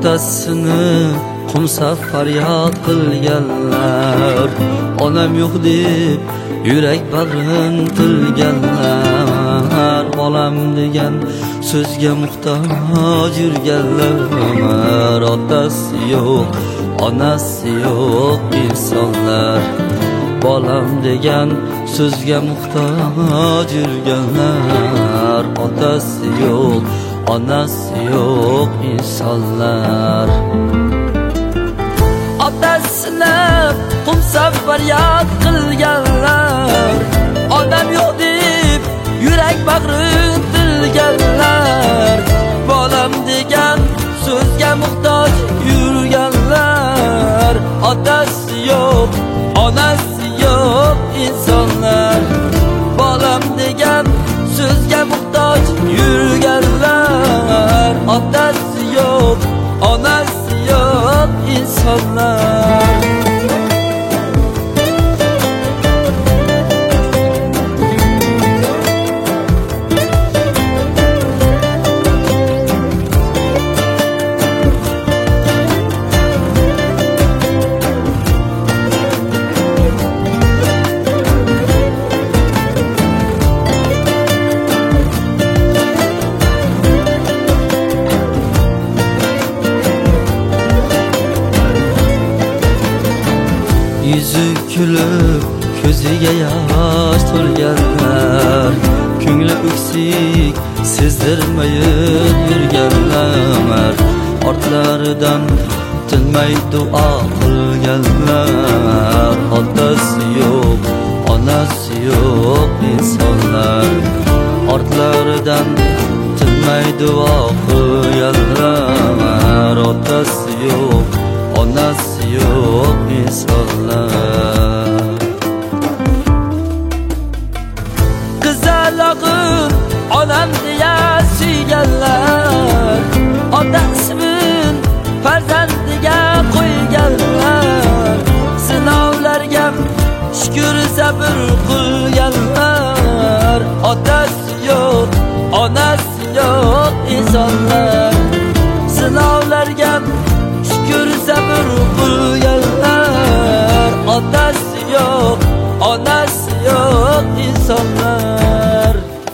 otasini qumsa faryod qilganlar, onam yo'q deb yurak bag'rin tilganlar, bolam degan so'zga muhtoj yurganlar, otasi yo'q, onasi yo'q insonlar, bolam degan so'zga muhtoj yurganlar, otasi yo'q, onasi yo'q insonlar. Otasini qumsa faryod qilganlar, onam yo'q deb yurak bag'rin tilganlar, bolam degan so'zga muhtoj yurganlar, otasi yo'q, onasi yo'q insonlar, bolam degan so'zga muhtoj yurganlar, otasi yo'q, onasi yo'q insonlar. Yüzü kulib, ko'ziga yosh to'lganlar, ko'ngli o'ksik, sezdirmayin yurganlar, ortlaridan tinmay duo qilganlar, otasi yo'q, onasi yo'q insonlar, ortlaridan tinmay duo qilganlar, otasi yo'q, onasi yo'q insonlar. Qizalog'im onam deya suyganlar, otasimin farzandiga qo'yganlar, sinovlarga shukr sabr qilganlar, otasi yo'q, onasi yo'q insonlar, sinovlarga shukr sabr qilganlar, otasi yo'q, onasi yo'q insonlar.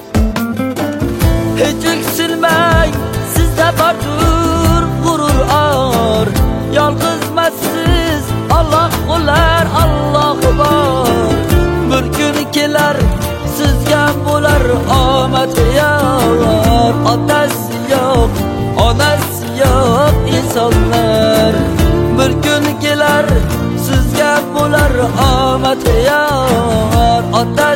Hech o'ksilmang, sizda bordur g'urur or, yolg'izmasiz Alloh qo'llar, Alloh bor, bir kun kelar sizga bo'lar omad yor, otasi yo'q, onasi yo'q insonlar, bir kun kelar sizga bo'lar omad yor, otasi